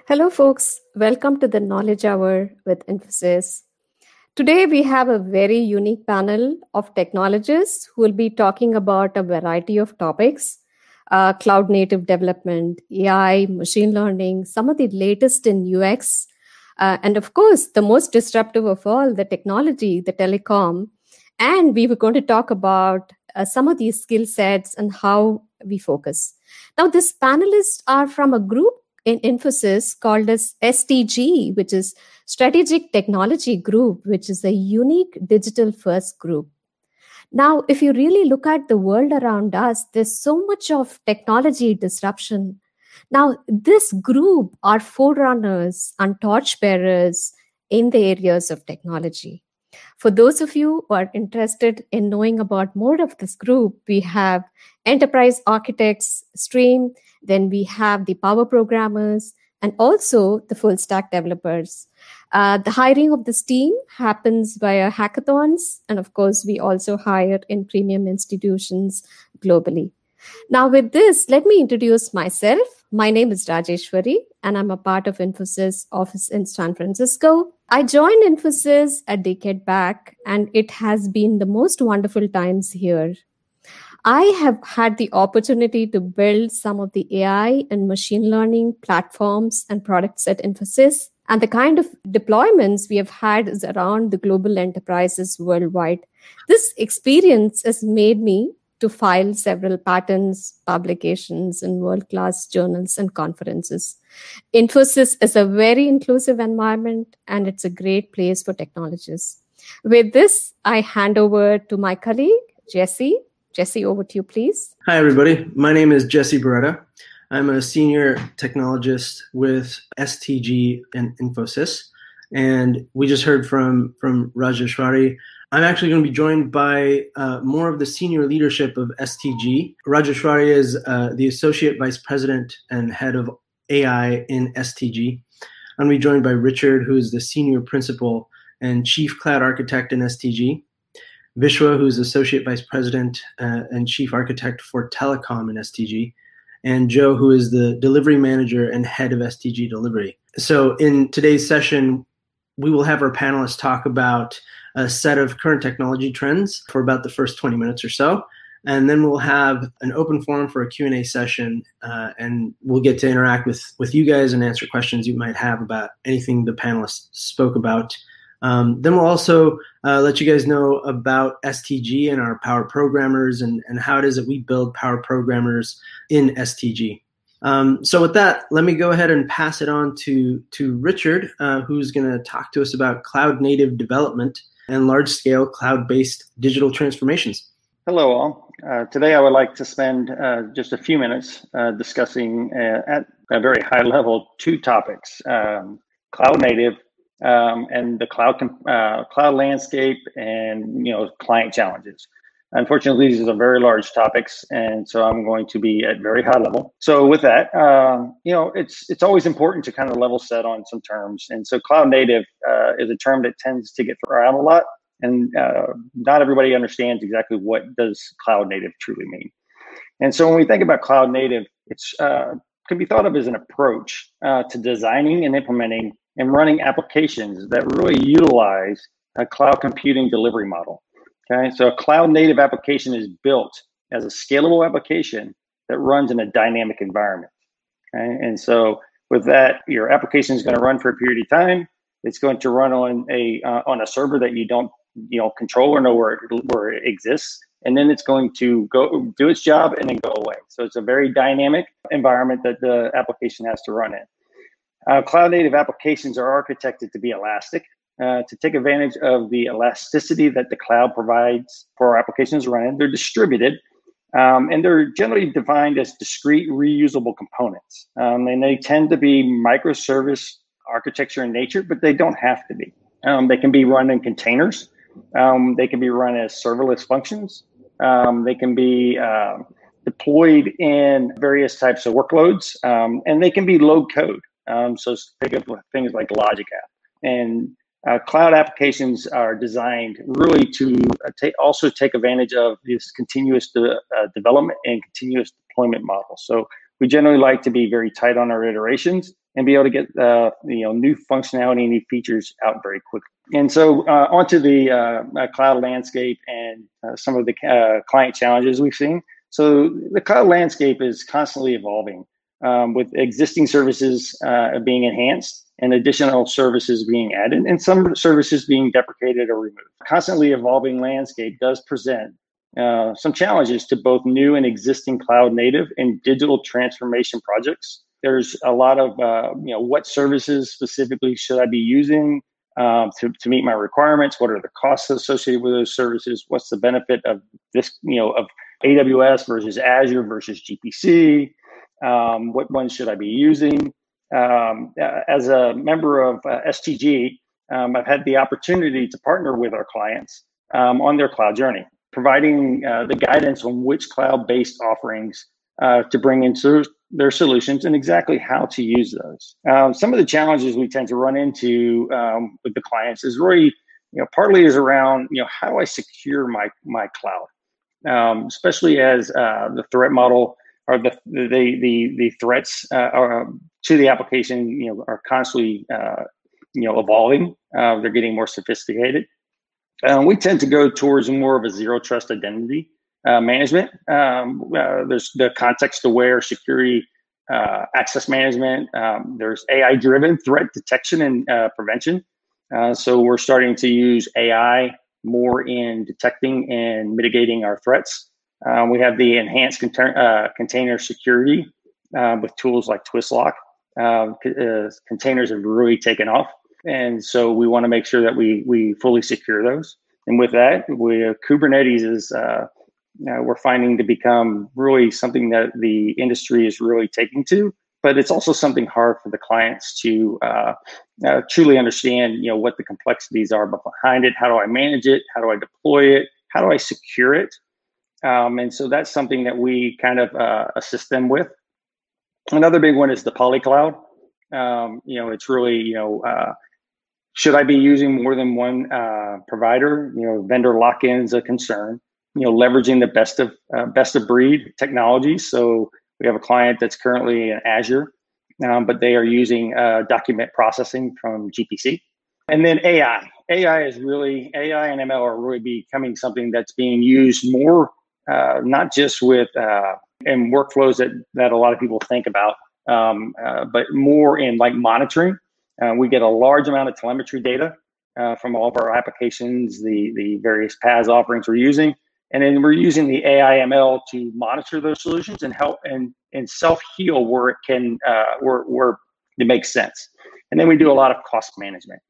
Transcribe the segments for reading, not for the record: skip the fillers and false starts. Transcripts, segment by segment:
Hello, folks. Welcome to the Knowledge Hour with Infosys. Today, we have a very unique panel of technologists who will be talking about a variety of topics: cloud native development, AI, machine learning, some of the latest in UX, and of course, the most disruptive of all, the technology, the telecom. And we were going to talk about some of these skill sets and how we focus. Now, these panelists are from a group in Infosys called as STG, which is Strategic Technology Group, which is a unique digital first group. Now, if you really look at the world around us, there's so much of technology disruption. Now, this group are forerunners and torchbearers in the areas of technology. For those of you who are interested in knowing about more of this group, we have enterprise architects stream, then we have the power programmers, and also the full stack developers. The hiring of this team happens via hackathons, and of course, we also hire in premium institutions globally. Now, with this, let me introduce myself. My name is Rajeshwari, and I'm a part of Infosys office in San Francisco. I joined Infosys a decade back, and it has been the most wonderful times here. I have had the opportunity to build some of the AI and machine learning platforms and products at Infosys. And the kind of deployments we have had is around the global enterprises worldwide. This experience has made me to file several patents, publications in world-class journals and conferences. Infosys is a very inclusive environment, and it's a great place for technologists. With this, I hand over to my colleague, Jesse. Jesse, over to you, please. Hi, everybody. My name is Jesse Beretta. I'm a senior technologist with STG and Infosys. And we just heard from Rajeshwari. I'm actually going to be joined by more of the senior leadership of STG. Rajeshwari is the Associate Vice President and Head of AI in STG. I'm going to be joined by Richard, who is the Senior Principal and Chief Cloud Architect in STG. Vishwa, who's Associate Vice President and Chief Architect for Telecom in STG. And Joe, who is the Delivery Manager and Head of STG Delivery. So in today's session, we will have our panelists talk about a set of current technology trends for about the first 20 minutes or so. And then we'll have an open forum for a Q&A session, and we'll get to interact with you guys and answer questions you might have about anything the panelists spoke about. Then we'll also let you guys know about STG and our Power Programmers and how it is that we build Power Programmers in STG. So with that, let me go ahead and pass it on to Richard, who's going to talk to us about cloud native development and large-scale cloud-based digital transformations. Hello, all. Today I would like to spend just a few minutes discussing at a very high level two topics: cloud native and the cloud landscape, and client challenges. Unfortunately, these are very large topics, and so I'm going to be at very high level. So with that, it's always important to kind of level set on some terms. And so cloud native is a term that tends to get around a lot, and not everybody understands exactly what does cloud native truly mean. And so when we think about cloud native, it's can be thought of as an approach to designing and implementing and running applications that really utilize a cloud computing delivery model. Okay, so a cloud native application is built as a scalable application that runs in a dynamic environment. Okay, and so with that, your application is going to run for a period of time. It's going to run on a server that you don't control or know where it exists, and then it's going to go do its job and then go away. So it's a very dynamic environment that the application has to run in. Cloud native applications are architected to be elastic, to take advantage of the elasticity that the cloud provides for our applications to run in. They're distributed, and they're generally defined as discrete reusable components. And they tend to be microservice architecture in nature, but they don't have to be. They can be run in containers. They can be run as serverless functions. They can be deployed in various types of workloads, and they can be low code. So think of things like Logic App. And cloud applications are designed really to also take advantage of this continuous development and continuous deployment model. So we generally like to be very tight on our iterations and be able to get new functionality and new features out very quickly. And so onto the cloud landscape and some of the client challenges we've seen. So the cloud landscape is constantly evolving with existing services being enhanced and additional services being added and some services being deprecated or removed. Constantly evolving landscape does present some challenges to both new and existing cloud native and digital transformation projects. There's a lot of, what services specifically should I be using to meet my requirements? What are the costs associated with those services? What's the benefit of this, of AWS versus Azure versus GPC? What ones should I be using? As a member of STG, I've had the opportunity to partner with our clients on their cloud journey, providing the guidance on which cloud-based offerings to bring into their solutions and exactly how to use those. Some of the challenges we tend to run into with the clients is really, partly is around, how do I secure my cloud, especially as the threat model or the threats to the application, are constantly, evolving. They're getting more sophisticated. We tend to go towards more of a zero trust identity management. There's the context-aware security access management. There's AI-driven threat detection and prevention. So we're starting to use AI more in detecting and mitigating our threats. We have the enhanced container security with tools like Twistlock. Containers have really taken off. And so we want to make sure that we fully secure those. And with that, Kubernetes is we're finding to become really something that the industry is really taking to, but it's also something hard for the clients to truly understand, what the complexities are behind it. How do I manage it? How do I deploy it? How do I secure it? And so that's something that we kind of assist them with. Another big one is the polycloud. It's really, should I be using more than one provider? Vendor lock-in is a concern. Leveraging the best of breed technologies. So we have a client that's currently in Azure, but they are using document processing from GPC. And then AI and ML are really becoming something that's being used more, not just with in workflows that a lot of people think about, but more in like monitoring. We get a large amount of telemetry data from all of our applications, the various PaaS offerings we're using. And then we're using the AI ML to monitor those solutions and help and self-heal where it can, where it makes sense. And then we do a lot of cost management.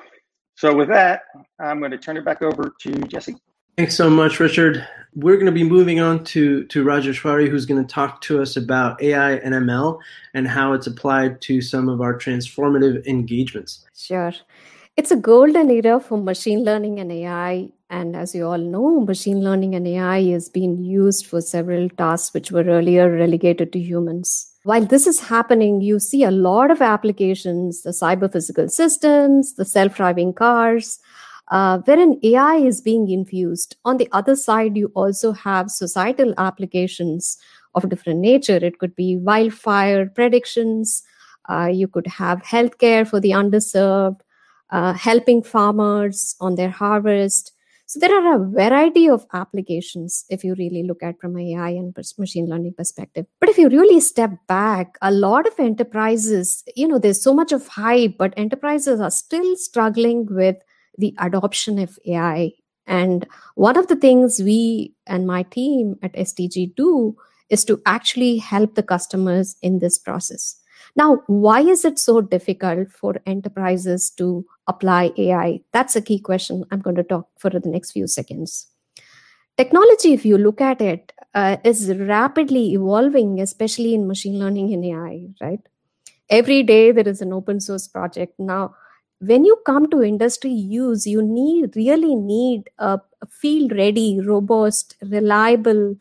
So with that, I'm going to turn it back over to Jesse. Thanks so much, Richard. We're going to be moving on to Rajeshwari, who's going to talk to us about AI and ML and how it's applied to some of our transformative engagements. Sure. It's a golden era for machine learning and AI. And as you all know, machine learning and AI is being used for several tasks which were earlier relegated to humans. While this is happening, you see a lot of applications, the cyber physical systems, the self-driving cars, wherein AI is being infused. On the other side, you also have societal applications of different nature. It could be wildfire predictions. You could have healthcare for the underserved, helping farmers on their harvest. So there are a variety of applications if you really look at from AI and machine learning perspective. But if you really step back, a lot of enterprises, there's so much of hype, but enterprises are still struggling with the adoption of AI. And one of the things we and my team at STG do is to actually help the customers in this process. Now, why is it so difficult for enterprises to apply AI? That's a key question I'm going to talk for the next few seconds. Technology, if you look at it, is rapidly evolving, especially in machine learning and AI, right? Every day there is an open source project. Now, when you come to industry use, you really need a field-ready, robust, reliable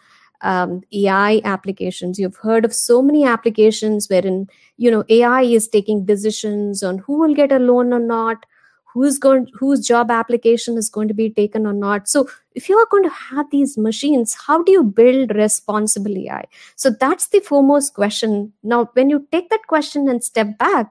AI applications. You've heard of so many applications wherein AI is taking decisions on who will get a loan or not, whose job application is going to be taken or not. So if you are going to have these machines, how do you build responsible AI? So that's the foremost question. Now, when you take that question and step back,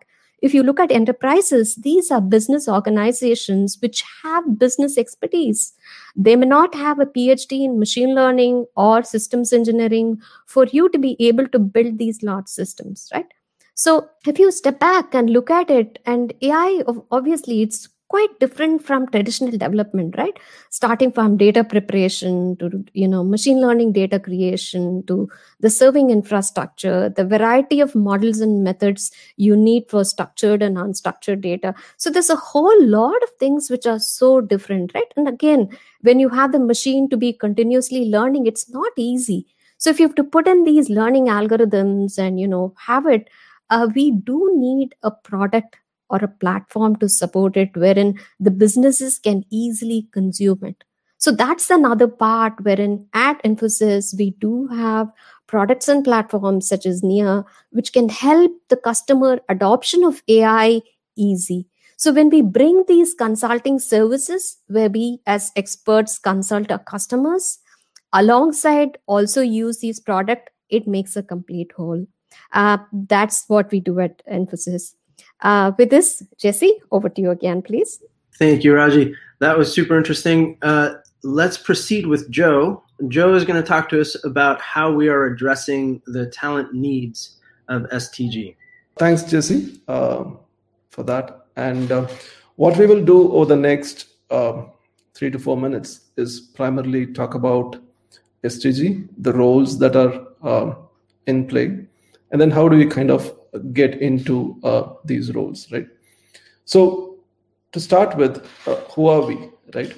if you look at enterprises, these are business organizations which have business expertise. They may not have a PhD in machine learning or systems engineering for you to be able to build these large systems, right? So if you step back and look at it, and AI, obviously, it's quite different from traditional development, right? Starting from data preparation to, machine learning data creation to the serving infrastructure, the variety of models and methods you need for structured and unstructured data. So there's a whole lot of things which are so different, right? And again, when you have the machine to be continuously learning, it's not easy. So if you have to put in these learning algorithms and, have it, we do need a product or a platform to support it wherein the businesses can easily consume it. So that's another part wherein at Infosys, we do have products and platforms such as Nia, which can help the customer adoption of AI easy. So when we bring these consulting services, where we as experts consult our customers, alongside also use these products, it makes a complete whole. That's what we do at Infosys. With this, Jesse, over to you again, please. Thank you, Raji. That was super interesting. Let's proceed with Joe. Joe is going to talk to us about how we are addressing the talent needs of STG. Thanks, Jesse, for that. And what we will do over the next 3 to 4 minutes is primarily talk about STG, the roles that are in play, and then how do we kind of get into these roles, right? So to start with, who are we, right?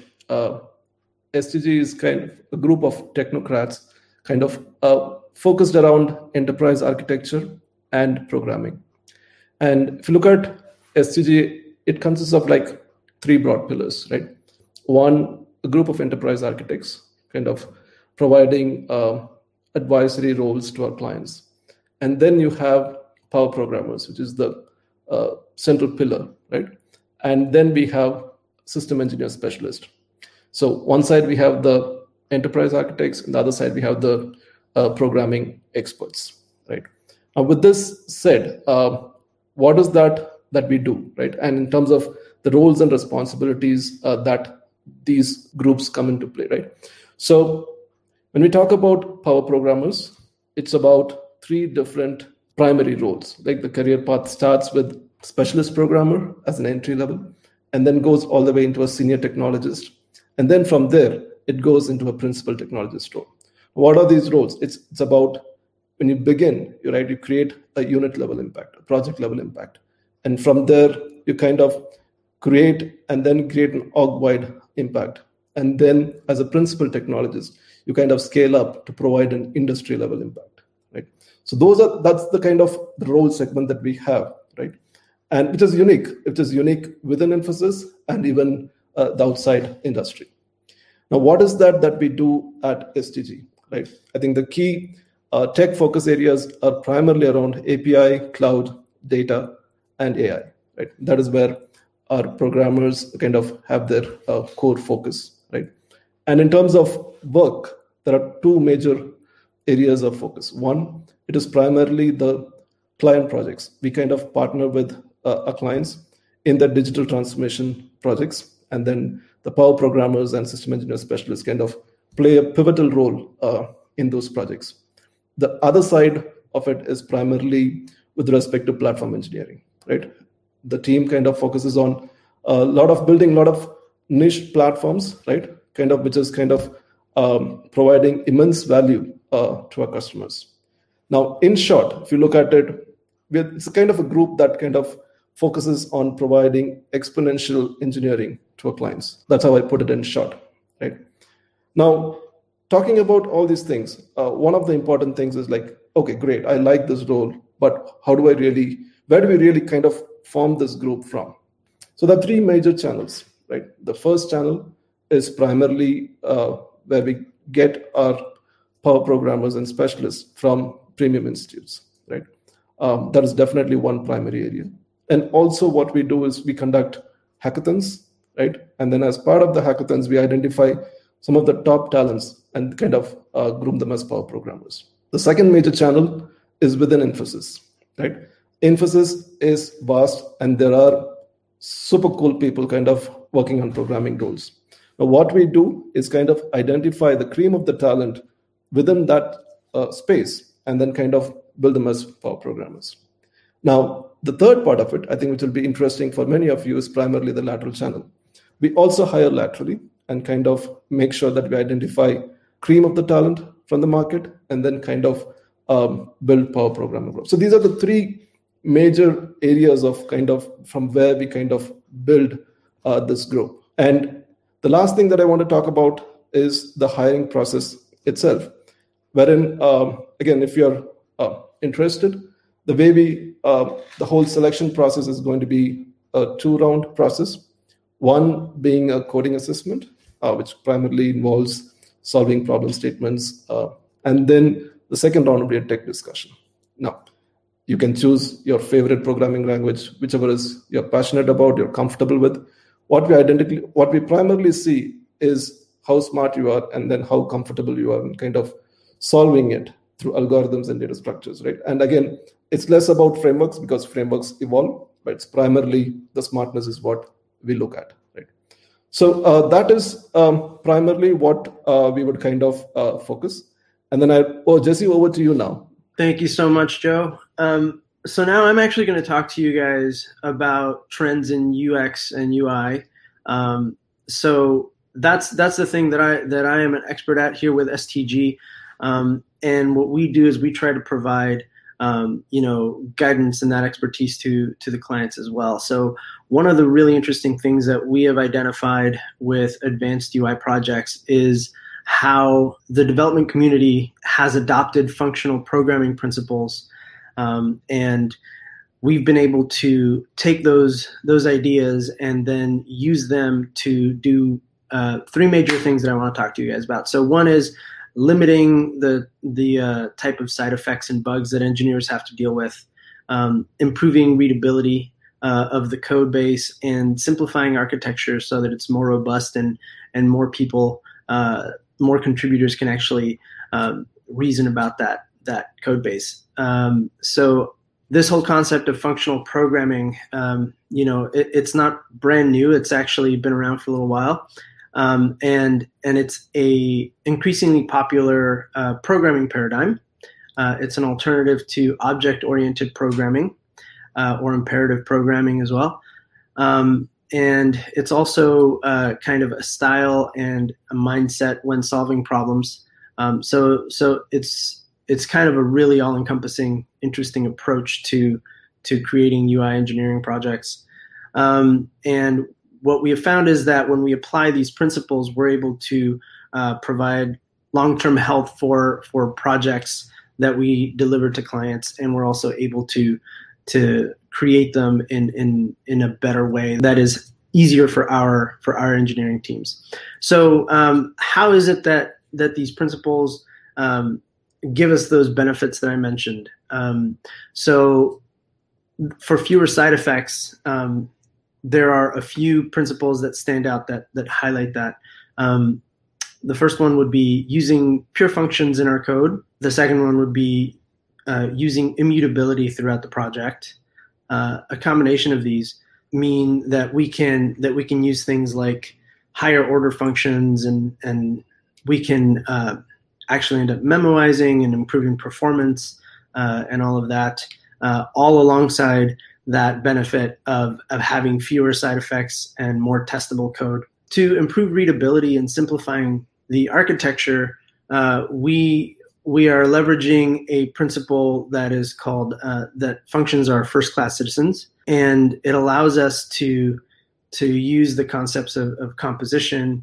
STG is kind of a group of technocrats kind of focused around enterprise architecture and programming. And if you look at STG, it consists of like 3 broad pillars, right? One, a group of enterprise architects kind of providing advisory roles to our clients. And then you have power programmers, which is the central pillar, right? And then we have system engineer specialist. So one side we have the enterprise architects, and the other side we have the programming experts, right? Now, with this said, what is that we do, right? And in terms of the roles and responsibilities that these groups come into play, right? So when we talk about power programmers, it's about 3 different primary roles. Like the career path starts with specialist programmer as an entry level, and then goes all the way into a senior technologist. And then from there, it goes into a principal technologist role. What are these roles? It's about when you begin, you create a unit level impact, a project level impact. And from there, you kind of create an org-wide impact. And then as a principal technologist, you kind of scale up to provide an industry level impact, right? So that's the kind of the role segment that we have, right? And which is unique. It is unique within Infosys and even the outside industry. Now, what is that we do at STG, right? I think the key tech focus areas are primarily around API, cloud, data, and AI, right? That is where our programmers kind of have their core focus, right? And in terms of work, there are 2 major areas of focus. One, it is primarily the client projects. We kind of partner with our clients in the digital transformation projects, and then the power programmers and system engineer specialists kind of play a pivotal role in those projects. The other side of it is primarily with respect to platform engineering, right? The team kind of focuses on building a lot of niche platforms, right? Which is providing immense value to our customers. Now, in short, if you look at it, it's a kind of a group that kind of focuses on providing exponential engineering to our clients. That's how I put it in short, right? Now, talking about all these things, one of the important things is like, okay, great, I like this role, but where do we really kind of form this group from? So there are 3 major channels, right? The first channel is primarily where we get our power programmers and specialists from premium institutes, right? That is definitely one primary area. And also what we do is we conduct hackathons, right? And then as part of the hackathons, we identify some of the top talents and kind of groom them as power programmers. The second major channel is within Infosys, right? Infosys is vast, and there are super cool people kind of working on programming roles. Now, what we do is kind of identify the cream of the talent within that space, and then kind of build them as power programmers. Now, the third part of it, I think, which will be interesting for many of you, is primarily the lateral channel. We also hire laterally and kind of make sure that we identify cream of the talent from the market, and then kind of build power programmer groups. So these are the three major areas of kind of from where we kind of build this group. And the last thing that I want to talk about is the hiring process itself, wherein, again, if you're interested, the way the whole selection process is going to be a 2-round process. One being a coding assessment, which primarily involves solving problem statements. And then the second round will be a tech discussion. Now, you can choose your favorite programming language, whichever is you're passionate about, you're comfortable with. What we primarily see is how smart you are, and then how comfortable you are in kind of solving it through algorithms and data structures, right? And again, it's less about frameworks, because frameworks evolve, but it's primarily the smartness is what we look at, right? So that is primarily what we would kind of focus. And then Jesse, over to you now. Thank you so much, Joe. So now I'm actually going to talk to you guys about trends in UX and UI. So that's the thing that I am an expert at here with STG. And what we do is we try to provide guidance and that expertise to the clients as well. So one of the really interesting things that we have identified with advanced UI projects is how the development community has adopted functional programming principles. And we've been able to take those ideas and then use them to do three major things that I want to talk to you guys about. So one is limiting the type of side effects and bugs that engineers have to deal with, improving readability of the code base, and simplifying architecture so that it's more robust and more people, more contributors can actually reason about that code base. So this whole concept of functional programming, it's not brand new. It's actually been around for a little while. And it's a increasingly popular programming paradigm. It's an alternative to object-oriented programming or imperative programming as well. And it's also kind of a style and a mindset when solving problems. So it's kind of a really all-encompassing, interesting approach to creating UI engineering projects. And what we have found is that when we apply these principles, we're able to provide long-term health for projects that we deliver to clients, and we're also able to create them in a better way that is easier for our engineering teams. So how is it that these principles give us those benefits that I mentioned? So for fewer side effects, there are a few principles that stand out that highlight that. The first one would be using pure functions in our code. The second one would be using immutability throughout the project. A combination of these mean that we can use things like higher order functions, and we can actually end up memoizing and improving performance and all of that, all alongside that benefit of having fewer side effects and more testable code. To improve readability and simplifying the architecture, we are leveraging a principle that is called that functions are first-class citizens, and it allows us to use the concepts of composition,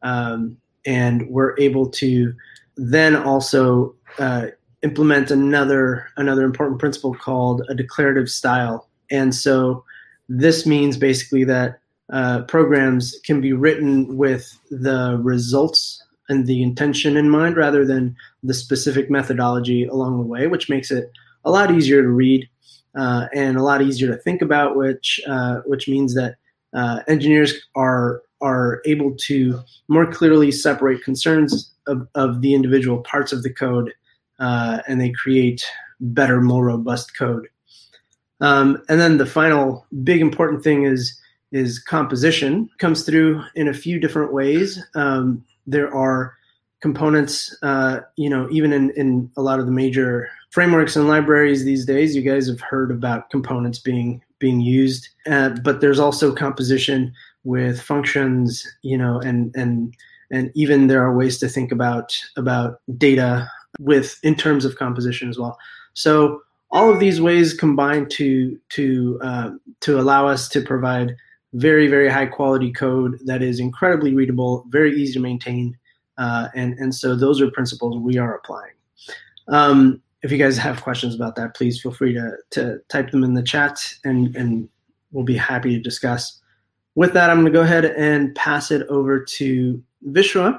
and we're able to then also implement another important principle called a declarative style. And so this means basically that programs can be written with the results and the intention in mind rather than the specific methodology along the way, which makes it a lot easier to read and a lot easier to think about, which means that engineers are able to more clearly separate concerns of the individual parts of the code, and they create better, more robust code. And then the final big important thing is composition. Comes through in a few different ways. There are components, even in a lot of the major frameworks and libraries these days. You guys have heard about components being used, but there's also composition with functions, and even there are ways to think about data in terms of composition as well. So all of these ways combine to allow us to provide very, very high quality code that is incredibly readable, very easy to maintain. And so those are principles we are applying. If you guys have questions about that, please feel free to type them in the chat, and we'll be happy to discuss. With that, I'm going to go ahead and pass it over to Vishwa.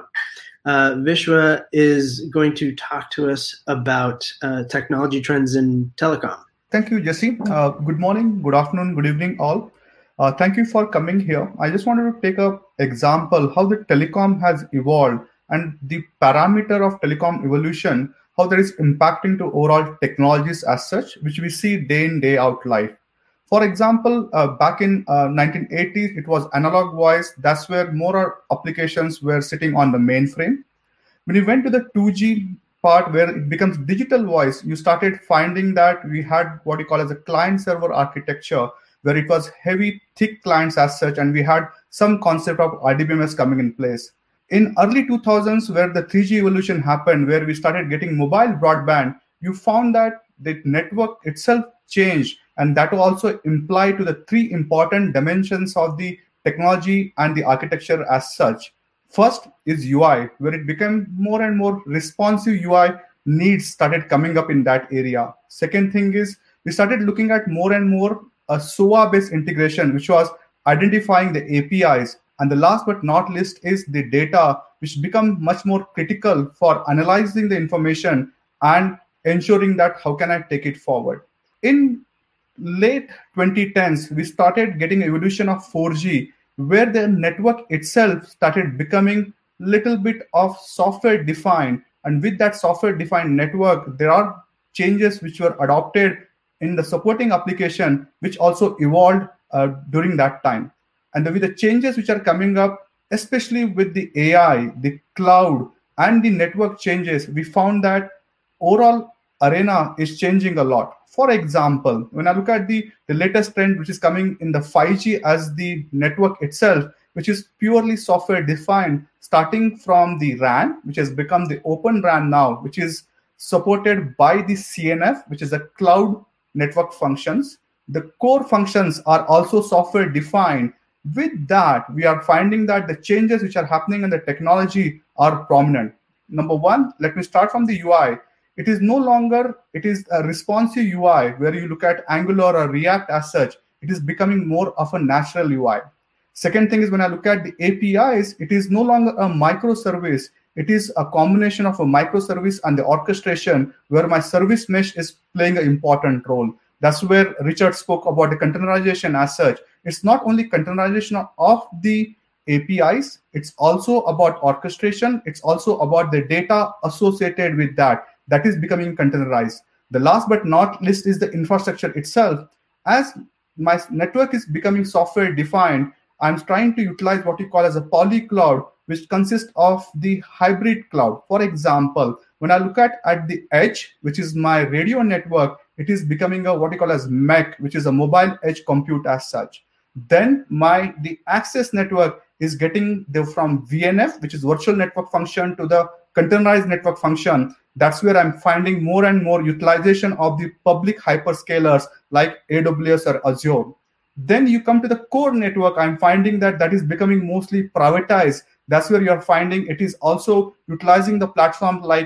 Vishwa is going to talk to us about technology trends in telecom. Thank you, Jesse. Good morning, good afternoon, good evening, all. Thank you for coming here. I just wanted to take an example how the telecom has evolved and the parameter of telecom evolution, how that is impacting to overall technologies as such, which we see day in, day out live. For example, back in 1980s, it was analog voice. That's where more applications were sitting on the mainframe. When you went to the 2G part where it becomes digital voice, you started finding that we had what you call as a client-server architecture, where it was heavy, thick clients as such, and we had some concept of RDBMS coming in place. In early 2000s, where the 3G evolution happened, where we started getting mobile broadband, you found that the network itself changed, and that will also imply to the three important dimensions of the technology and the architecture as such. First is UI, where it became more and more responsive UI needs started coming up in that area. Second thing is we started looking at more and more a SOA-based integration, which was identifying the APIs. And the last but not least is the data, which become much more critical for analyzing the information and ensuring that how can I take it forward. In late 2010s, we started getting evolution of 4G, where the network itself started becoming little bit of software defined. And with that software defined network, there are changes which were adopted in the supporting application, which also evolved during that time. And with the changes which are coming up, especially with the AI, the cloud, and the network changes, we found that overall arena is changing a lot. For example, when I look at the latest trend, which is coming in the 5G as the network itself, which is purely software defined, starting from the RAN, which has become the Open RAN now, which is supported by the CNF, which is the cloud network functions. The core functions are also software defined. With that, we are finding that the changes which are happening in the technology are prominent. Number one, let me start from the UI. It is no longer, it is a responsive UI where you look at Angular or React as such. It is becoming more of a natural UI. Second thing is when I look at the APIs, it is no longer a microservice. It is a combination of a microservice and the orchestration where my service mesh is playing an important role. That's where Richard spoke about the containerization as such. It's not only containerization of the APIs, it's also about orchestration. It's also about the data associated with that is becoming containerized. The last but not least is the infrastructure itself. As my network is becoming software defined, I'm trying to utilize what you call as a polycloud, which consists of the hybrid cloud. For example, when I look at the edge, which is my radio network, it is becoming a what you call as MEC, which is a mobile edge compute as such. Then the access network is getting from VNF, which is virtual network function, to the containerized network function. That's where I'm finding more and more utilization of the public hyperscalers like AWS or Azure. Then you come to the core network. I'm finding that is becoming mostly privatized. That's where you're finding it is also utilizing the platform like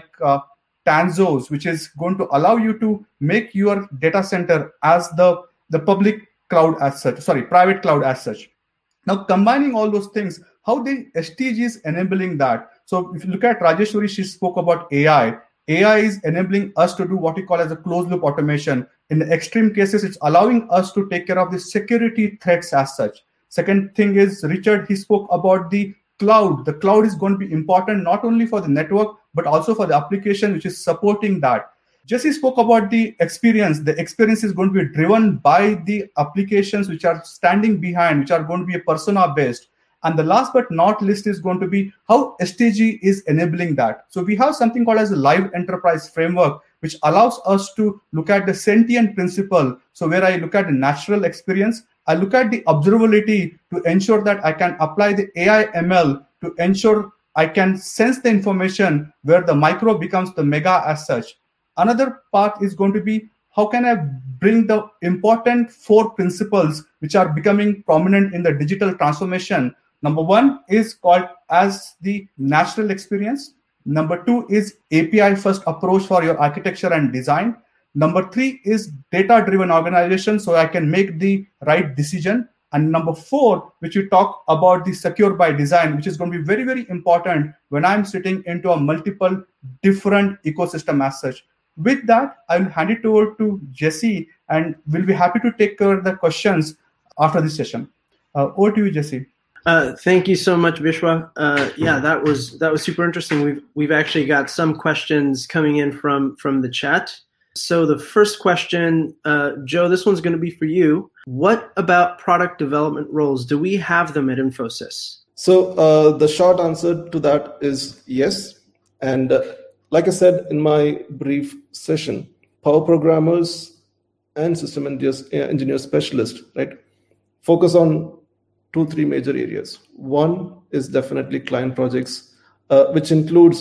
Tanzos, which is going to allow you to make your data center as the public cloud as such, private cloud as such. Now, combining all those things, how the STG is enabling that. So if you look at Rajeshwari, she spoke about AI. AI is enabling us to do what we call as a closed loop automation. In the extreme cases, it's allowing us to take care of the security threats as such. Second thing is, Richard, he spoke about the cloud. The cloud is going to be important not only for the network, but also for the application which is supporting that. Jesse spoke about the experience. The experience is going to be driven by the applications which are standing behind, which are going to be persona based. And the last but not least is going to be how STG is enabling that. So we have something called as a live enterprise framework, which allows us to look at the sentient principle. So where I look at the natural experience, I look at the observability to ensure that I can apply the AI ML to ensure I can sense the information where the micro becomes the mega as such. Another part is going to be how can I bring the important 4 principles which are becoming prominent in the digital transformation. Number 1 is called as the natural experience. Number 2 is API first approach for your architecture and design. Number 3 is data-driven organization, so I can make the right decision. And number 4, which we talk about the secure by design, which is going to be very, very important when I'm sitting into a multiple different ecosystem as such. With that, I'll hand it over to Jesse, and we'll be happy to take care of the questions after this session. Over to you, Jesse. Thank you so much, Vishwa. Yeah, that was super interesting. We've actually got some questions coming in from the chat. So the first question, Joe, this one's going to be for you. What about product development roles? Do we have them at Infosys? So the short answer to that is yes. And like I said in my brief session, power programmers and system engineer specialists, right, focus on 2-3 major areas. One is definitely client projects, which includes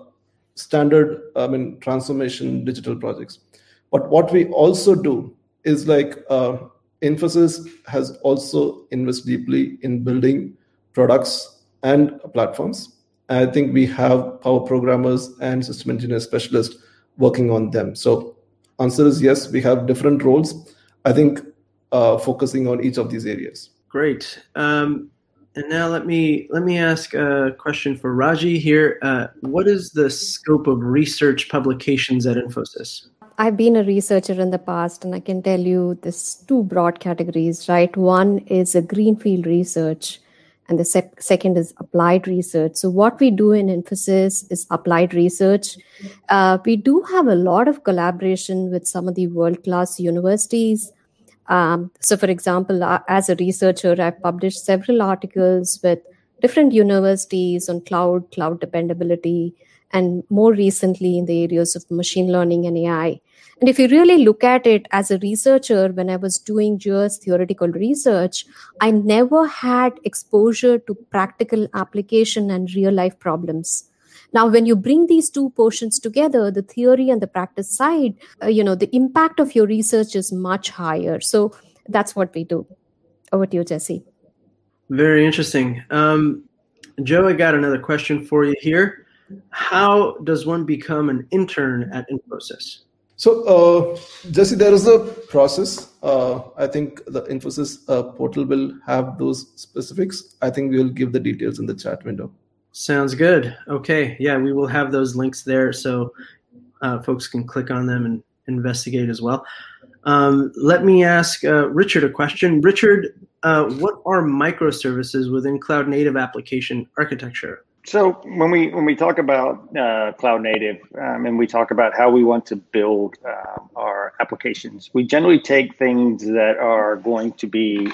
standard transformation digital projects. But what we also do is like Infosys has also invested deeply in building products and platforms. I think we have power programmers and system engineer specialists working on them. So answer is yes, we have different roles, I think, focusing on each of these areas. Great. And now let me ask a question for Raji here. What is the scope of research publications at Infosys? I've been a researcher in the past, and I can tell you there's 2 broad categories, right? One is a greenfield research, and the second is applied research. So what we do in Infosys is applied research. We do have a lot of collaboration with some of the world-class universities. So for example, as a researcher, I've published several articles with different universities on cloud dependability, and more recently in the areas of machine learning and AI. And if you really look at it as a researcher, when I was doing just theoretical research, I never had exposure to practical application and real life problems. Now, when you bring these 2 portions together, the theory and the practice side, the impact of your research is much higher. So that's what we do. Over to you, Jesse. Very interesting. Joe, I got another question for you here. How does one become an intern at Infosys? So, Jesse, there is a process. I think the Infosys portal will have those specifics. I think we will give the details in the chat window. Sounds good. Okay. Yeah, we will have those links there so folks can click on them and investigate as well. Let me ask Richard a question. Richard, what are microservices within cloud native application architecture? So when we talk about cloud native and we talk about how we want to build our applications, we generally take things that are going to be,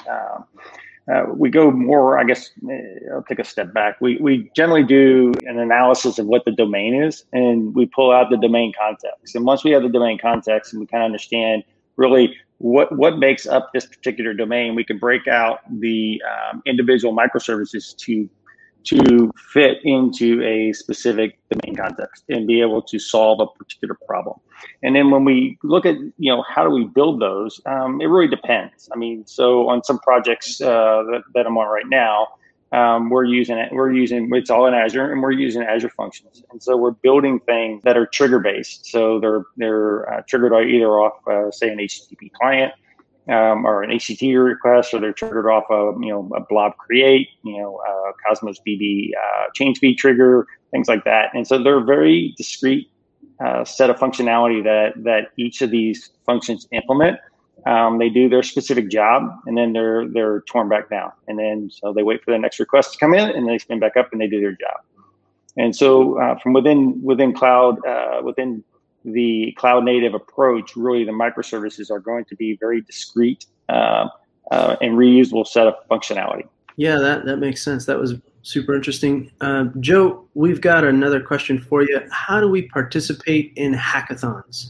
we go more, I guess, I'll take a step back. We generally do an analysis of what the domain is, and we pull out the domain context. And once we have the domain context and we kind of understand really what makes up this particular domain, we can break out the individual microservices to fit into a specific domain context and be able to solve a particular problem. And then when we look at, how do we build those, it really depends. I mean, so on some projects that I'm on right now, we're using it's all in Azure, and we're using Azure Functions. And so we're building things that are trigger based. So they're triggered either off, say, an HTTP client, or an HTTP request, or they're triggered off a blob create, Cosmos DB change speed trigger, things like that. And so they're a very discrete set of functionality that each of these functions implement. They do their specific job, and then they're torn back down. And then so they wait for the next request to come in, and they spin back up and they do their job. And so from within cloud, within the cloud native approach, really the microservices are going to be very discrete and reusable set of functionality. Yeah, that makes sense. That was super interesting. Joe, we've got another question for you. How do we participate in hackathons?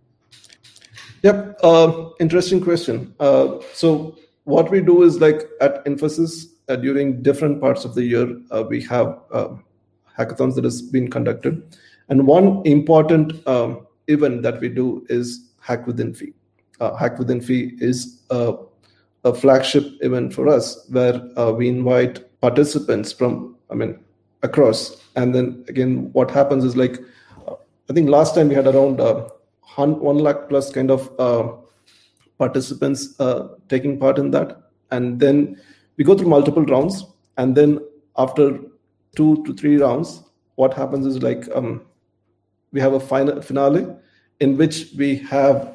Yep, interesting question. So what we do is, like at Infosys, during different parts of the year, we have hackathons that has been conducted. And one important event that we do is Hack with Infi. Hack with Infi is a flagship event for us, where we invite participants from, across. And then again, what happens is, like, I think last time we had around 1 lakh plus kind of participants taking part in that. And then we go through multiple rounds. And then after 2 to 3 rounds, what happens is, like, we have a finale in which we have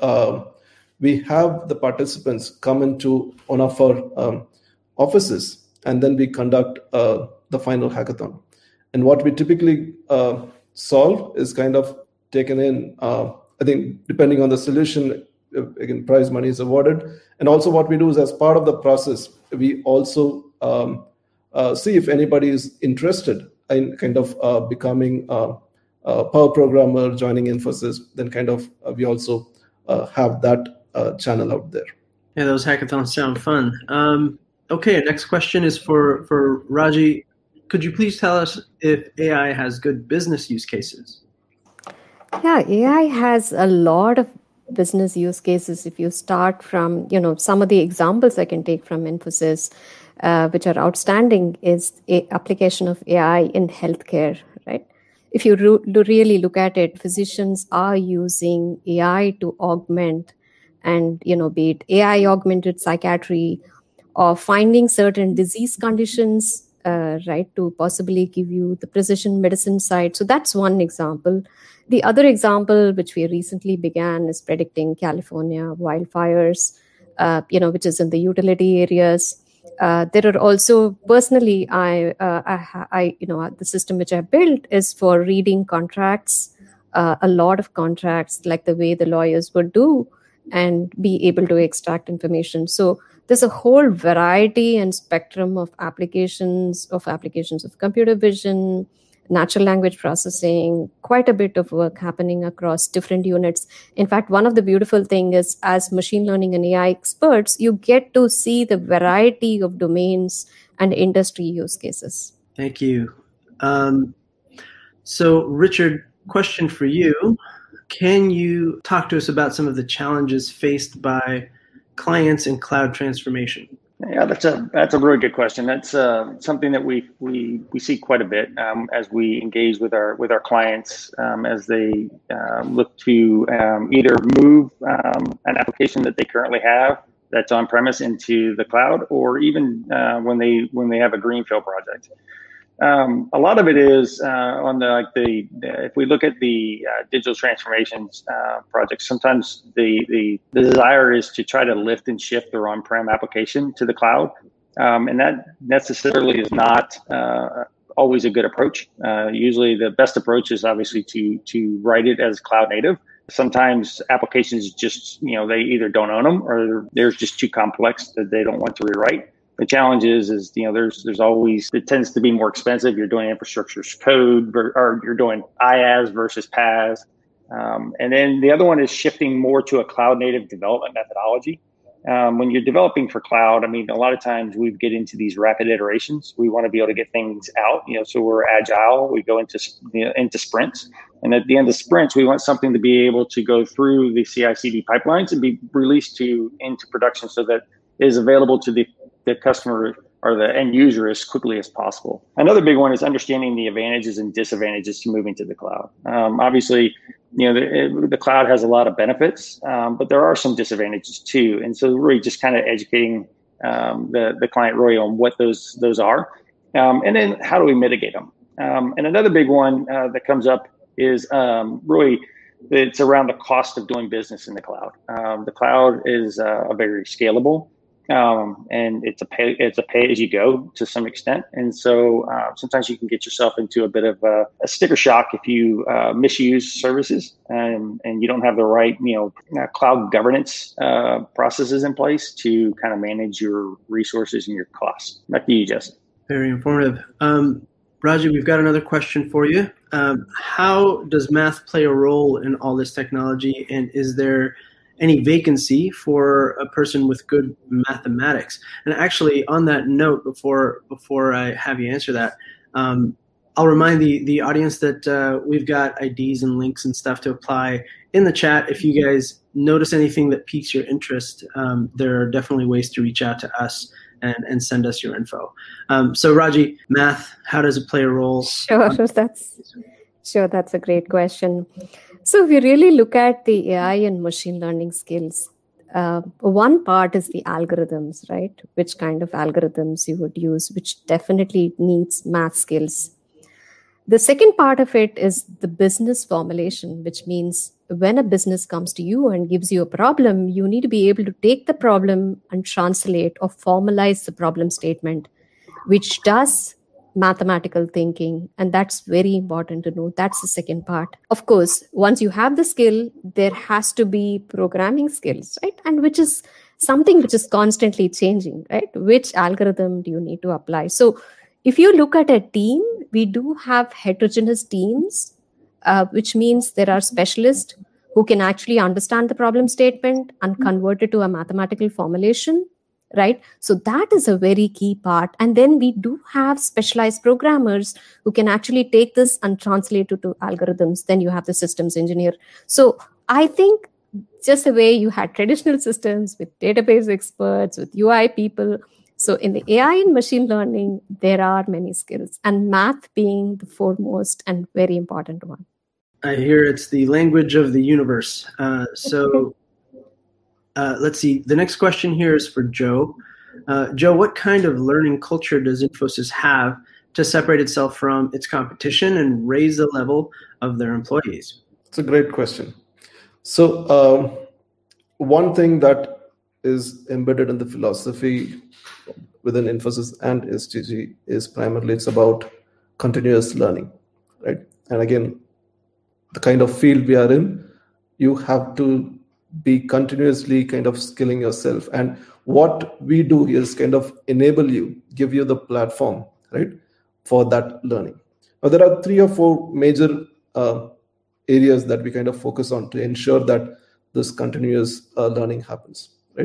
the participants come into one of our offices, and then we conduct the final hackathon. And what we typically solve is kind of taken in, I think, depending on the solution, again, prize money is awarded. And also what we do is, as part of the process, we also see if anybody is interested in kind of becoming a Power Programmer, joining Infosys. Then kind of we also have that channel out there. Yeah, those hackathons sound fun. Okay, next question is for Raji. Could you please tell us if AI has good business use cases? Yeah, AI has a lot of business use cases. If you start from, some of the examples I can take from Infosys, which are outstanding, is application of AI in healthcare, right? If you really look at it, physicians are using AI to augment, and, be it AI augmented psychiatry or finding certain disease conditions, right, to possibly give you the precision medicine side. So that's one example. The other example, which we recently began, is predicting California wildfires, which is in the utility areas. There are also, personally, the system which I built is for reading contracts, a lot of contracts, like the way the lawyers would do, and be able to extract information. So there's a whole variety and spectrum of applications of computer vision, natural language processing, quite a bit of work happening across different units. In fact, one of the beautiful things is, as machine learning and AI experts, you get to see the variety of domains and industry use cases. Thank you. So, Richard, question for you. Can you talk to us about some of the challenges faced by clients in cloud transformation? Yeah, that's a really good question. That's something that we see quite a bit as we engage with our clients as they look to either move an application that they currently have that's on premise into the cloud, or even when they have a greenfield project. A lot of it is on if we look at the digital transformations projects, sometimes the desire is to try to lift and shift their on-prem application to the cloud. And that necessarily is not always a good approach. Usually the best approach is obviously to write it as cloud native. Sometimes applications just, they either don't own them, or they're just too complex that they don't want to rewrite. The challenge is there's always, it tends to be more expensive. You're doing infrastructure as code, or you're doing IaaS versus PaaS. And then the other one is shifting more to a cloud native development methodology. When you're developing for cloud, a lot of times we get into these rapid iterations. We want to be able to get things out, so we're agile. We go into sprints. And at the end of sprints, we want something to be able to go through the CI/CD pipelines and be released into production, so that it is available to the customer or the end user as quickly as possible. Another big one is understanding the advantages and disadvantages to moving to the cloud. Obviously, the cloud has a lot of benefits, but there are some disadvantages too. And so really just kind of educating the client really on what those are. And then how do we mitigate them? And another big one that comes up is really, it's around the cost of doing business in the cloud. The cloud is very scalable. and it's a pay as you go to some extent. And so sometimes you can get yourself into a bit of a sticker shock if you misuse services and you don't have the right cloud governance processes in place to kind of manage your resources and your costs. Back to you, Jesse. Very informative. Raji, we've got another question for you. How does math play a role in all this technology, and is there any vacancy for a person with good mathematics? And actually, on that note, before I have you answer that, I'll remind the audience that we've got IDs and links and stuff to apply in the chat. If you guys notice anything that piques your interest, there are definitely ways to reach out to us and send us your info. So Raji, math, how does it play a role? Sure, that's a great question. So if you really look at the AI and machine learning skills, one part is the algorithms, right? Which kind of algorithms you would use, which definitely needs math skills. The second part of it is the business formulation, which means when a business comes to you and gives you a problem, you need to be able to take the problem and translate or formalize the problem statement, which does mathematical thinking. And that's very important to know. That's the second part. Of course, once you have the skill, there has to be programming skills, right? And which is something which is constantly changing, right? Which algorithm do you need to apply? So if you look at a team, we do have heterogeneous teams, which means there are specialists who can actually understand the problem statement and convert it to a mathematical formulation, right? So that is a very key part. And then we do have specialized programmers who can actually take this and translate it to algorithms. Then you have the systems engineer. So I think just the way you had traditional systems with database experts, with UI people, so in the AI and machine learning, there are many skills, and math being the foremost and very important one. I hear it's the language of the universe. So let's see. The next question here is for Joe. Joe, what kind of learning culture does Infosys have to separate itself from its competition and raise the level of their employees? It's a great question. So one thing that is embedded in the philosophy within Infosys and STG is primarily it's about continuous learning, right? And again, the kind of field we are in, you have to be continuously kind of skilling yourself. And what we do here is kind of enable you, give you the platform, right, for that learning. Now, there are 3 or 4 major areas that we kind of focus on to ensure that this continuous learning happens, right?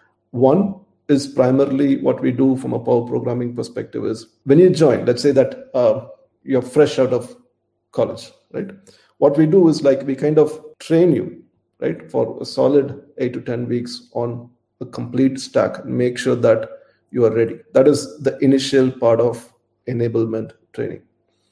One is primarily what we do from a power programming perspective is when you join, let's say that you're fresh out of college, right? What we do is like we kind of train you, right, for a solid 8 to 10 weeks on a complete stack and make sure that you are ready. That is the initial part of enablement training.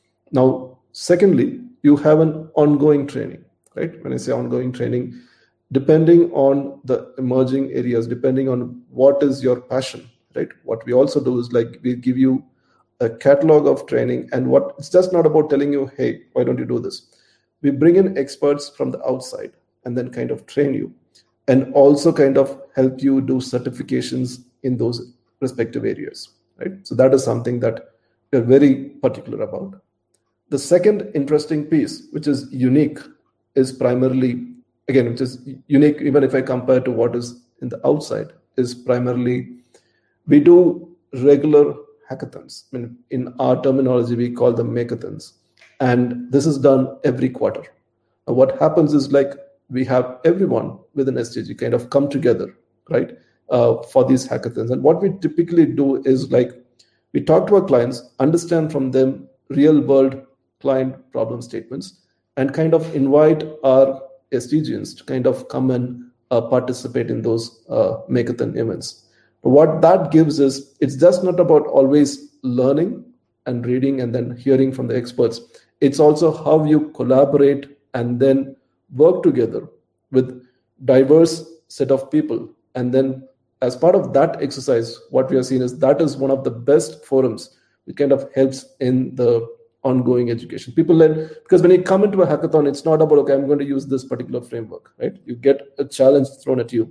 Now, secondly, you have an ongoing training, right? When I say ongoing training, depending on the emerging areas, depending on what is your passion, right? What we also do is like we give you a catalog of training, and what it's just not about telling you, hey, why don't you do this? We bring in experts from the outside and then kind of train you and also kind of help you do certifications in those respective areas, right? So that is something that we're very particular about. The second interesting piece, which is unique, is primarily, again, which is unique even if I compare to what is in the outside, is primarily we do regular hackathons. I mean, in our terminology, we call them makeathons. And this is done every quarter. And what happens is like we have everyone within STG kind of come together, right, for these hackathons. And what we typically do is like we talk to our clients, understand from them real world client problem statements, and kind of invite our STGians to kind of come and participate in those makeathon events. But what that gives is it's just not about always learning and reading and then hearing from the experts. It's also how you collaborate and then work together with diverse set of people. And then as part of that exercise, what we are seeing is that is one of the best forums. It kind of helps in the ongoing education. People learn, because when you come into a hackathon, it's not about, okay, I'm going to use this particular framework, right? You get a challenge thrown at you.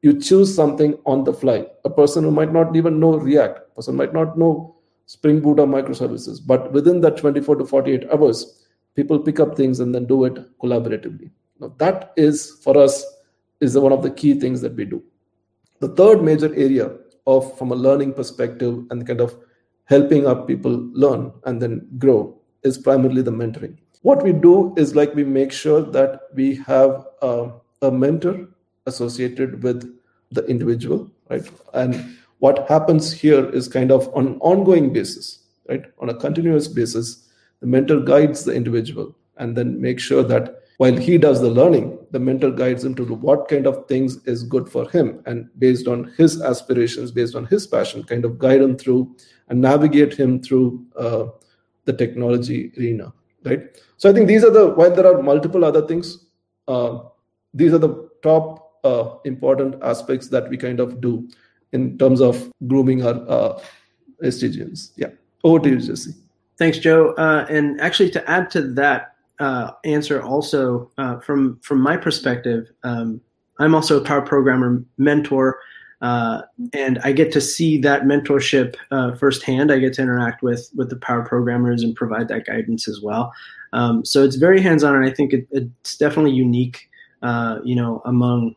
you choose something on the fly. A person who might not even know React, a person might not know Spring Boot or microservices, but within that 24 to 48 hours, people pick up things and then do it collaboratively. Now that is, for us, is one of the key things that we do. The third major area from a learning perspective and kind of helping our people learn and then grow is primarily the mentoring. What we do is like we make sure that we have a mentor associated with the individual, right? And what happens here is kind of on an ongoing basis, right? On a continuous basis, the mentor guides the individual and then make sure that while he does the learning, the mentor guides him to do what kind of things is good for him, and based on his aspirations, based on his passion, kind of guide him through and navigate him through the technology arena, right? So I think these are while there are multiple other things, these are the top important aspects that we kind of do in terms of grooming our STGMs. Yeah, over to you, Jesse. Thanks, Joe. And actually, to add to that answer, also from my perspective, I'm also a Power Programmer mentor, and I get to see that mentorship firsthand. I get to interact with the Power Programmers and provide that guidance as well. So it's very hands-on, and I think it's definitely unique, among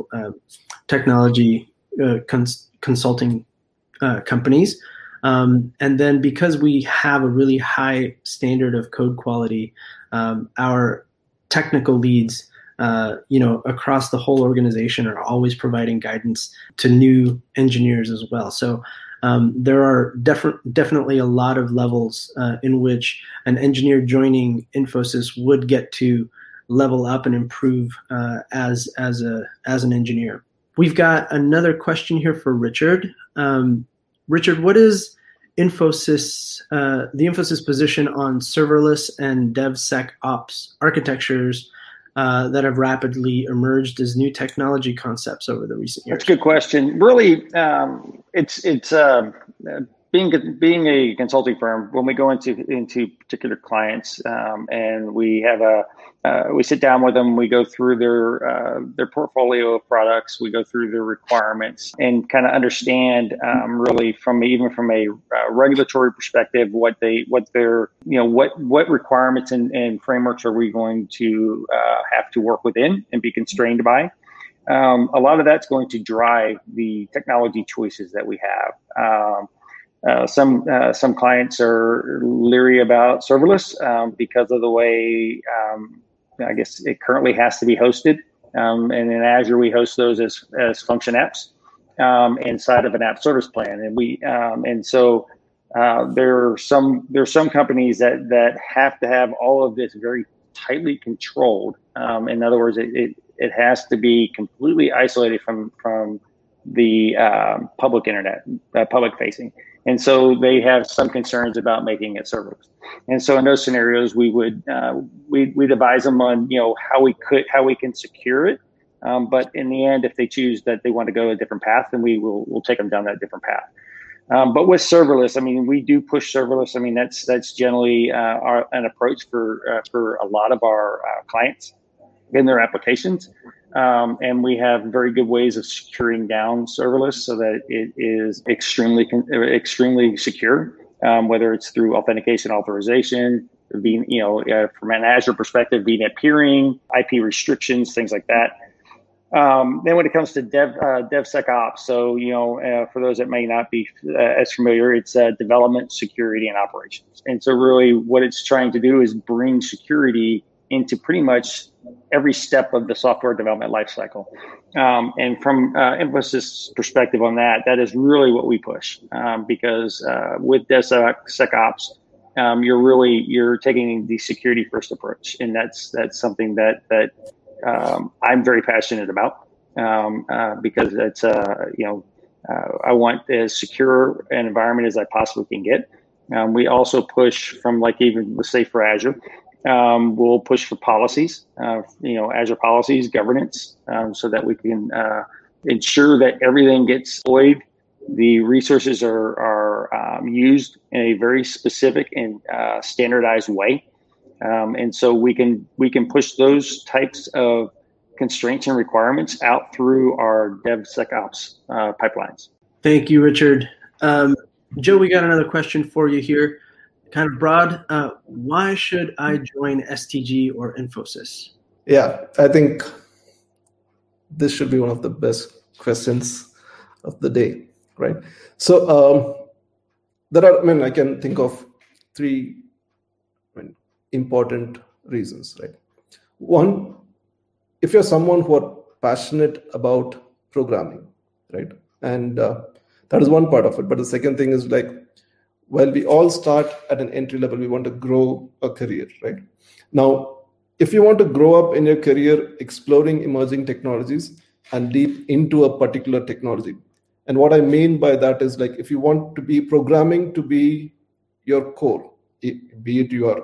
technology consulting companies. And then because we have a really high standard of code quality, our technical leads, across the whole organization are always providing guidance to new engineers as well. So there are definitely a lot of levels in which an engineer joining Infosys would get to level up and improve as an engineer. We've got another question here for Richard. Richard, what is the Infosys position on serverless and DevSecOps architectures that have rapidly emerged as new technology concepts over the recent years? That's a good question. Really, it's being a consulting firm. When we go into particular clients, and we have we sit down with them, we go through their portfolio of products, we go through their requirements, and kind of understand really from a regulatory perspective what requirements and frameworks are we going to have to work within and be constrained by. A lot of that's going to drive the technology choices that we have. Some clients are leery about serverless because of the way I guess it currently has to be hosted. And in Azure, we host those as function apps inside of an app service plan. And so there are some companies that have to have all of this very tightly controlled. In other words, it has to be completely isolated from the public internet, public facing. And so they have some concerns about making it serverless. And so in those scenarios, we would we'd advise them on how we can secure it. But in the end, if they choose that they want to go a different path, then we'll take them down that different path. But with serverless, I mean, we do push serverless. I mean, that's generally an approach for a lot of our clients in their applications. And we have very good ways of securing down serverless so that it is extremely secure, whether it's through authentication authorization, being, from an Azure perspective, being at peering, IP restrictions, things like that. Then when it comes to DevSecOps, so, for those that may not be as familiar, it's development, security, and operations. And so really what it's trying to do is bring security into pretty much every step of the software development lifecycle. And from Infosys perspective on that is really what we push, because with DevSecOps, you're taking the security first approach, and that's something that I'm very passionate about, because it's I want as secure an environment as I possibly can get. We also push from, like, even let's say for Azure. We'll push for policies, Azure policies, governance, so that we can ensure that everything gets deployed. The resources are used in a very specific and standardized way, and so we can push those types of constraints and requirements out through our DevSecOps pipelines. Thank you, Richard. Joe, we got another question for you here, kind of broad. Why should I join STG or Infosys? Yeah, I think this should be one of the best questions of the day, right? So I can think of three important reasons, right? One, if you're someone who are passionate about programming, right? And that is one part of it. But the second thing is while we all start at an entry level, we want to grow a career, right? Now, if you want to grow up in your career exploring emerging technologies and deep into a particular technology, and what I mean by that is if you want to be programming to be your core, be it your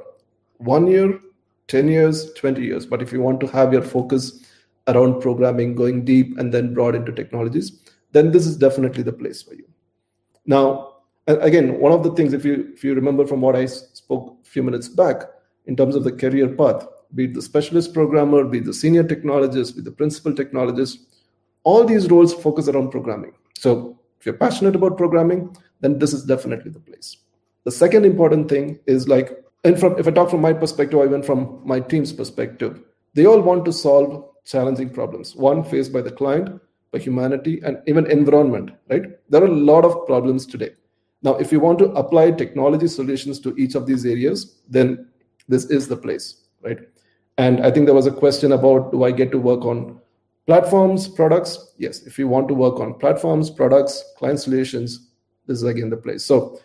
1 year, 10 years, 20 years, but if you want to have your focus around programming, going deep and then broad into technologies, then this is definitely the place for you. Now, again, one of the things, if you remember from what I spoke a few minutes back, in terms of the career path, be it the specialist programmer, be it the senior technologist, be it the principal technologist, all these roles focus around programming. So if you're passionate about programming, then this is definitely the place. The second important thing is if I talk from my perspective, I went from my team's perspective, they all want to solve challenging problems, one faced by the client, by humanity, and even environment, right? There are a lot of problems today. Now, if you want to apply technology solutions to each of these areas, then this is the place, right? And I think there was a question about, do I get to work on platforms, products? Yes, if you want to work on platforms, products, client solutions, this is again the place. So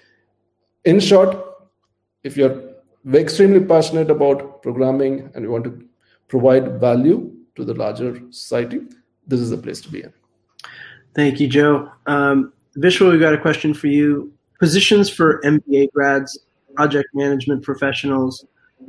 in short, if you're extremely passionate about programming and you want to provide value to the larger society, this is the place to be in. Thank you, Joe. Vishwa, we've got a question for you. Positions for MBA grads, project management professionals,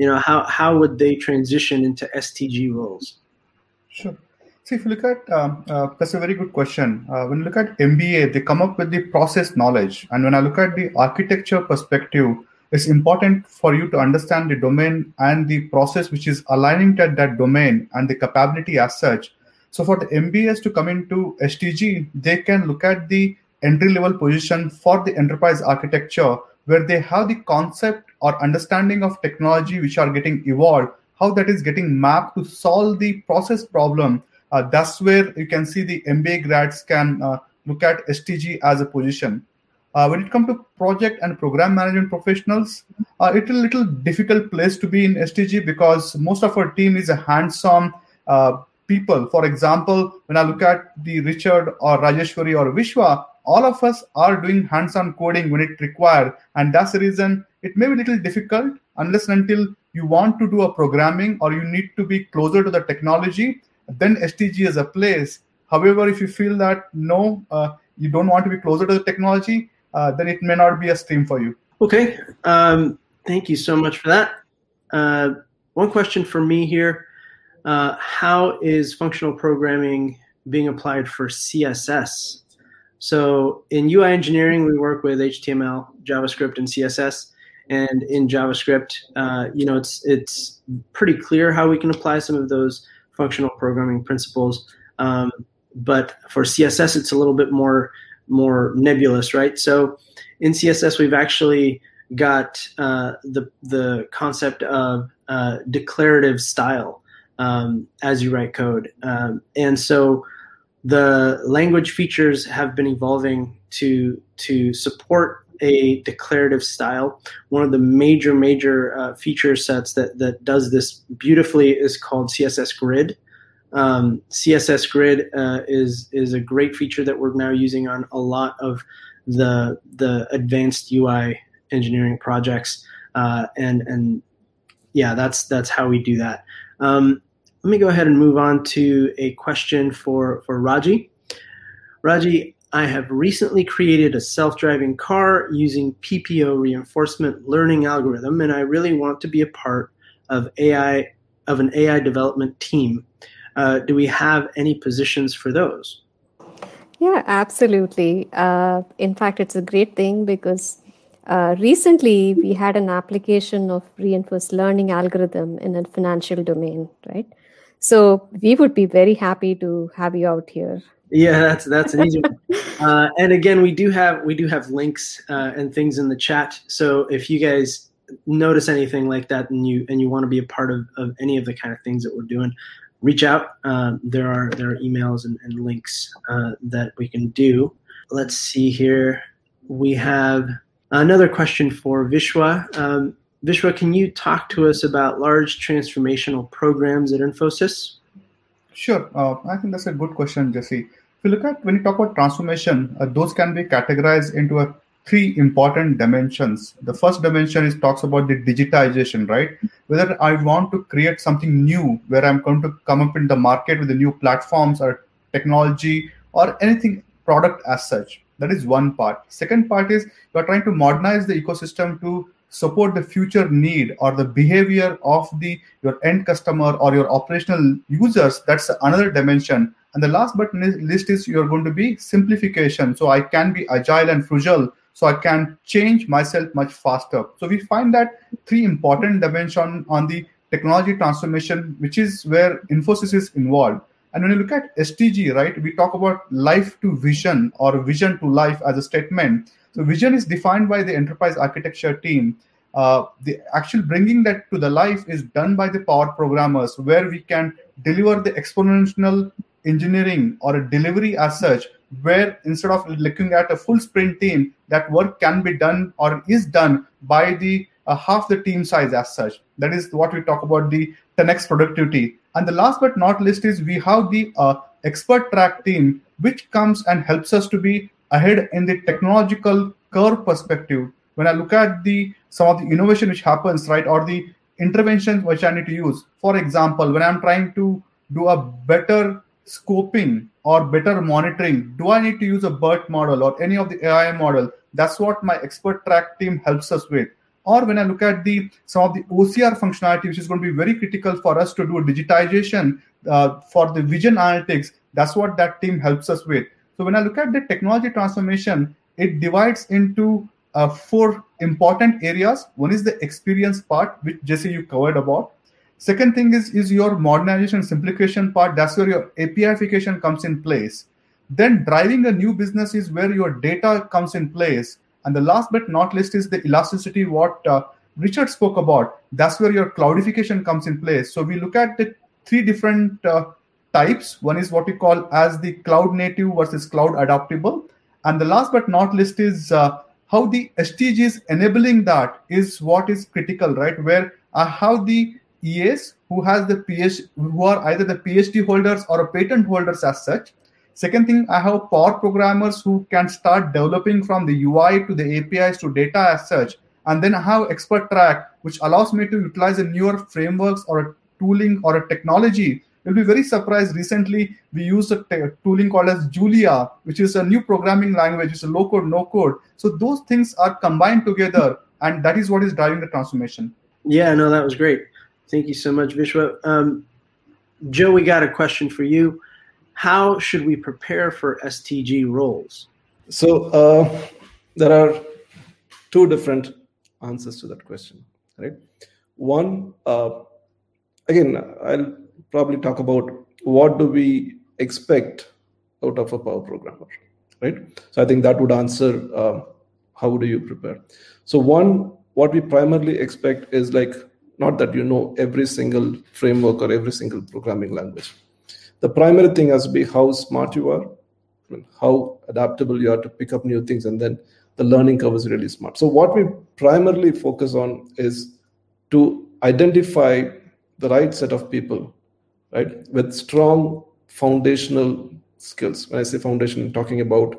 how would they transition into STG roles? Sure. See, if you look at, that's a very good question. When you look at MBA, they come up with the process knowledge. And when I look at the architecture perspective, it's important for you to understand the domain and the process which is aligning to that domain and the capability as such. So for the MBAs to come into STG, they can look at the entry-level position for the enterprise architecture, where they have the concept or understanding of technology which are getting evolved, how that is getting mapped to solve the process problem. That's where you can see the MBA grads can look at STG as a position. When it comes to project and program management professionals, it's a little difficult place to be in STG because most of our team is a hands-on people. For example, when I look at the Richard or Rajeshwari or Vishwa, all of us are doing hands-on coding when it required. And that's the reason it may be a little difficult unless and until you want to do a programming or you need to be closer to the technology, then STG is a place. However, if you feel that no, you don't want to be closer to the technology, then it may not be a stream for you. Okay. Thank you so much for that. One question for me here. How is functional programming being applied for CSS? So in UI engineering, we work with HTML, JavaScript, and CSS. And in JavaScript, it's pretty clear how we can apply some of those functional programming principles. But for CSS, it's a little bit more nebulous, right? So in CSS, we've actually got the concept of declarative style as you write code. And so the language features have been evolving to support a declarative style. One of the major feature sets that does this beautifully is called CSS Grid. CSS Grid is a great feature that we're now using on a lot of the advanced UI engineering projects, and yeah, that's how we do that. Let me go ahead and move on to a question for Raji. Raji, I have recently created a self-driving car using PPO reinforcement learning algorithm, and I really want to be a part of an AI development team. Do we have any positions for those? Yeah, absolutely. In fact, it's a great thing because recently we had an application of reinforced learning algorithm in a financial domain, right? So we would be very happy to have you out here. Yeah, that's an easy one. And again, we do have links and things in the chat. So if you guys notice anything like that and you want to be a part of any of the kind of things that we're doing, reach out. There are emails and links that we can do. Let's see here. We have another question for Vishwa. Vishwa, can you talk to us about large transformational programs at Infosys? Sure. I think that's a good question, Jesse. If you look at, when you talk about transformation, those can be categorized into three important dimensions. The first dimension talks about the digitization, right? Whether I want to create something new, where I'm going to come up in the market with the new platforms or technology or anything product as such. That is one part. Second part is you're trying to modernize the ecosystem to support the future need or the behavior of your end customer or your operational users. That's another dimension. And the last but not least is you're going to be simplification. So I can be agile and frugal, so I can change myself much faster. So we find that three important dimensions on the technology transformation, which is where Infosys is involved. And when you look at STG, right, we talk about life to vision or vision to life as a statement. So vision is defined by the enterprise architecture team. The actual bringing that to the life is done by the power programmers, where we can deliver the exponential engineering or a delivery as such, where instead of looking at a full sprint team, that work can be done or is done by the half the team size as such. That is what we talk about the 10x productivity. And the last but not least is we have the expert track team, which comes and helps us to be ahead in the technological curve perspective. When I look at some of the innovation which happens, right, or the interventions which I need to use. For example, when I'm trying to do a better scoping or better monitoring, do I need to use a BERT model or any of the AI model? That's what my expert track team helps us with. Or when I look at some of the OCR functionality, which is going to be very critical for us to do digitization for the vision analytics, that's what that team helps us with. So when I look at the technology transformation, it divides into 4 important areas. One is the experience part, which Jesse, you covered about. Second thing is your modernization simplification part. That's where your APIification comes in place. Then driving a new business is where your data comes in place. And the last but not least is the elasticity, what Richard spoke about. That's where your cloudification comes in place. So we look at the 3 different types. One is what we call as the cloud native versus cloud adaptable. And the last but not least is how the SDGs enabling that is what is critical, right? Where I have the EAs who are either the PhD holders or patent holders as such. Second thing, I have power programmers who can start developing from the UI to the APIs to data as such. And then I have expert track, which allows me to utilize a newer frameworks or a tooling or a technology. You'll be very surprised. Recently, we used a tooling called as Julia, which is a new programming language. It's a low code, no code. So those things are combined together, and that is what is driving the transformation. Yeah, no, that was great. Thank you so much, Vishwa. Joe, we got a question for you. How should we prepare for STG roles? So there are 2 different answers to that question, right? One, again, I'll probably talk about what do we expect out of a power programmer, right? So I think that would answer how do you prepare. So one, what we primarily expect is not that you know every single framework or every single programming language. The primary thing has to be how smart you are, how adaptable you are to pick up new things, and then the learning curve is really smart. So what we primarily focus on is to identify the right set of people, right, with strong foundational skills. When I say foundation, I'm talking about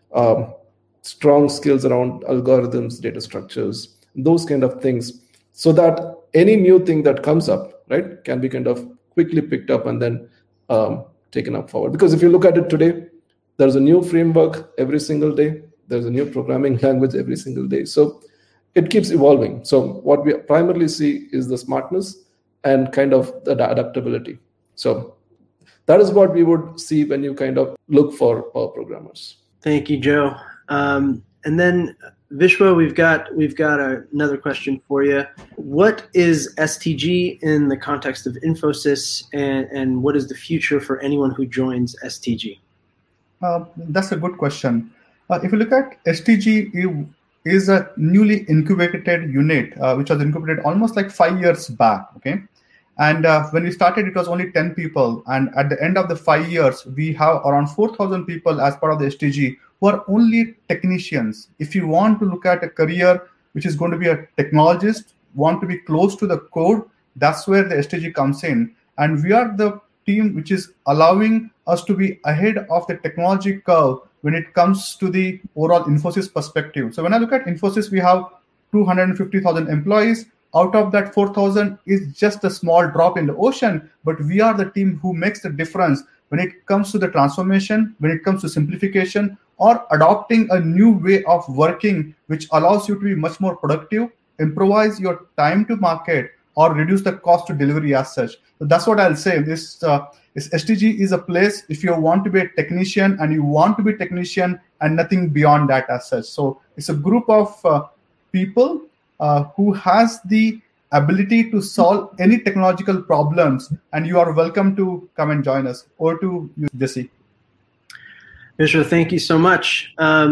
strong skills around algorithms, data structures, those kind of things, so that any new thing that comes up, right, can be kind of quickly picked up and then taken up forward. Because if you look at it today, there's a new framework every single day. There's a new programming language every single day. So it keeps evolving. So what we primarily see is the smartness and kind of the adaptability. So that is what we would see when you kind of look for power programmers. Thank you, Joe. And then Vishwa, we've got another question for you. What is STG in the context of Infosys, and what is the future for anyone who joins STG? That's a good question. If you look at STG, it is a newly incubated unit, which was incubated almost like 5 years back. Okay, and when we started, it was only 10 people, and at the end of the 5 years, we have around 4,000 people as part of the STG who are only technicians. If you want to look at a career which is going to be a technologist, want to be close to the code, that's where the STG comes in. And we are the team which is allowing us to be ahead of the technology curve when it comes to the overall Infosys perspective. So when I look at Infosys, we have 250,000 employees. Out of that, 4,000 is just a small drop in the ocean, but we are the team who makes the difference when it comes to the transformation, when it comes to simplification, or adopting a new way of working, which allows you to be much more productive, improvise your time to market, or reduce the cost to delivery as such. So that's what I'll say. This STG is a place if you want to be a technician and you want to be a technician and nothing beyond that as such. So it's a group of people who has the ability to solve any technological problems, and you are welcome to come and join us. Over to you, Jesse. Vishwa, thank you so much.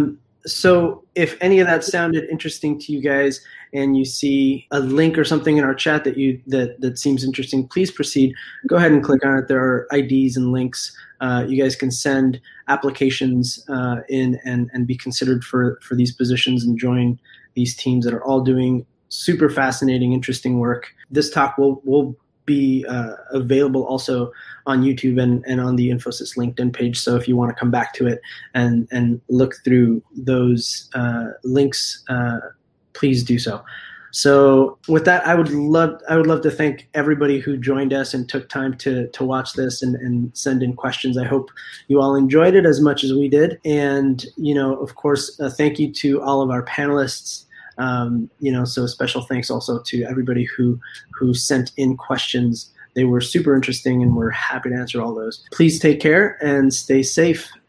So if any of that sounded interesting to you guys and you see a link or something in our chat that seems interesting, please proceed. Go ahead and click on it. There are IDs and links. You guys can send applications in and be considered for these positions and join these teams that are all doing super fascinating, interesting work. This talk will be available also on YouTube and on the Infosys LinkedIn page. So if you want to come back to it and look through those links, please do so. So with that, I would love to thank everybody who joined us and took time to watch this and send in questions. I hope you all enjoyed it as much as we did. And, of course, thank you to all of our panelists. So special thanks also to everybody who sent in questions. They were super interesting and we're happy to answer all those. Please take care and stay safe.